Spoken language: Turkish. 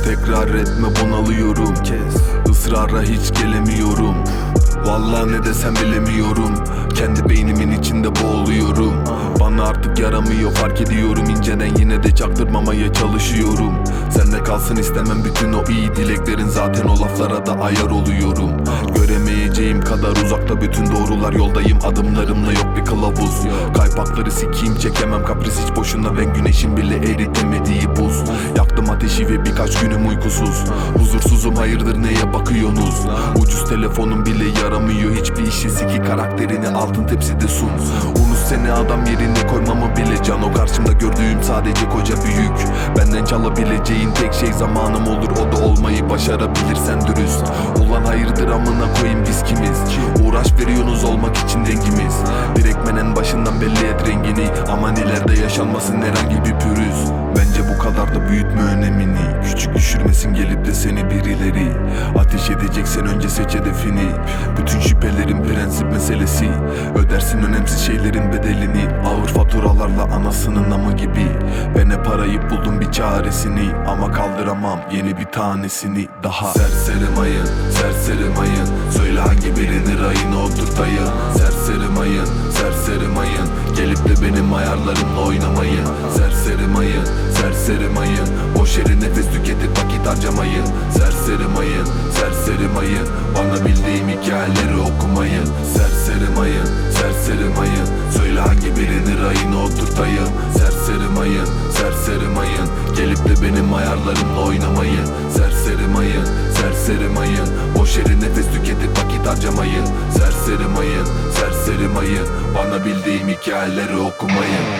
Tekrar etme, bunalıyorum. Israra hiç gelemiyorum. Vallahi ne desem bilemiyorum. Kendi beynimin içinde boğuluyorum. Bana artık yaramıyor, fark ediyorum. İnceden yine de çaktırmamaya çalışıyorum. Sende kalsın istemem bütün o iyi dileklerin. Zaten o laflara da ayar oluyorum. Göremeyeceğim kadar uzakta bütün doğrular, yoldayım adımlarımla yok bir kılavuz. Kaypakları sikeyim, çekemem kapris hiç boşuna. Ben güneşin bile eritemediği buz. Yaktım ateşi ve birkaç günüm uykusuz. Huzursuzum, hayırdır neye bakıyorsunuz? Ucuz telefonum bile yaramıyor hiçbir işi. Siki karakterini altın tepside sun. Unut seni adam yerine koymamı bile can. O karşımda gördüğüm sadece koca büyük. Benden çalabileceğin tek şey zamanım olur. O da olmayı başarabilirsen dürüst. Ulan hayırdır amına koyayım biz kimiz? Uğraş veriyorsunuz olmak için dengimiz. Direktmen başından belli et rengini. Aman ileride yaşanmasın herhangi bir pürüz. Bence bu kadar da büyütme önemini. Küçük düşürmesin gelip de seni birileri. Ateş edeceksen önce seç hedefini. Bütün şüphelerin prensip meselesi. Ödersin önemsiz şeylerin bedelini. Ağır faturalarla anasının amı gibi. Ben hep arayıp buldum bir çaresini. Ama kaldıramam yeni bir tanesini daha. Serseri mayın, serseri mayın. Söyle hangi birini rayına oturtayım. Serseri mayın, serseri mayın. Gelip de benim ayarlarımla oynamayın. Serseri mayın, serseri mayın. Boş yere nefes tüketip vakit harcamayın. Serseri mayın, serseri mayın. Bana bildiğim hikayeleri okumayın. Serseri mayın, serseri mayın. Söyle hangi birini rayına oturtayım. Serseri mayın, serseri mayın. Gelip de benim ayarlarımla oynamayın. Serseri mayın, serseri mayın. Boş yere nefes tüketip vakit harcamayın. Serseri mayın, serseri mayın. Bana bildiğim hikayeleri okumayın.